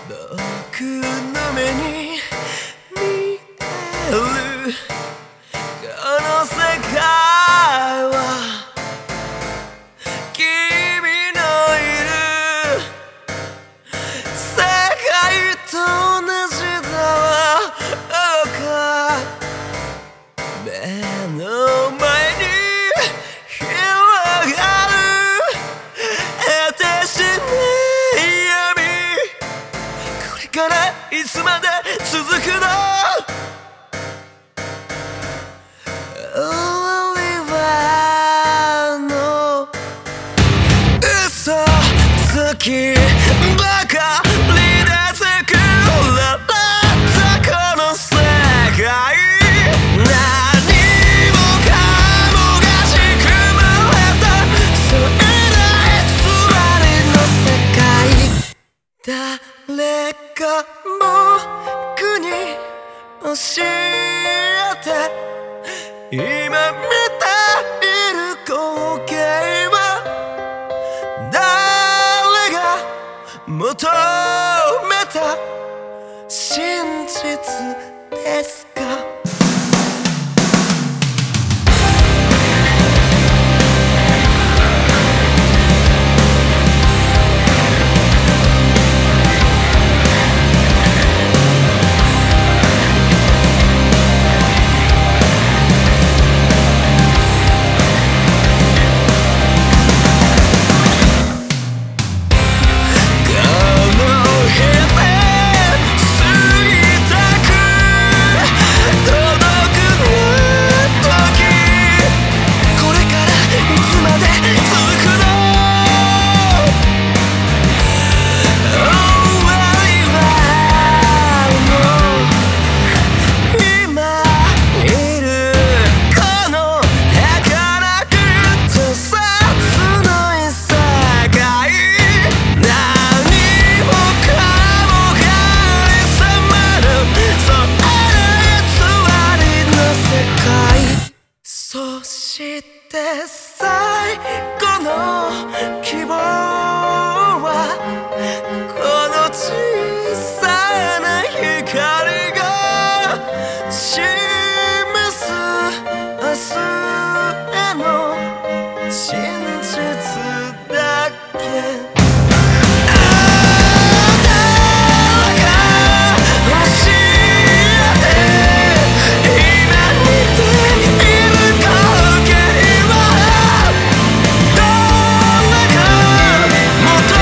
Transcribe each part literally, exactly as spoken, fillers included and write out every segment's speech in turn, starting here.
僕の目に見えるこの世界は君のいる世界と同じだわどうか目の前に広がる果てしない闇これからいつまで続くの終わりはの嘘つきばかりで作られたこの世界何もかもが仕組まれたそれな偽りの世界誰か僕に教えて今見ている光景は誰が求めた真実ですかそして最後の希望はこの小さな光が示す明日への真実だけ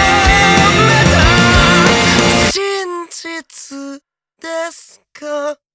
ですか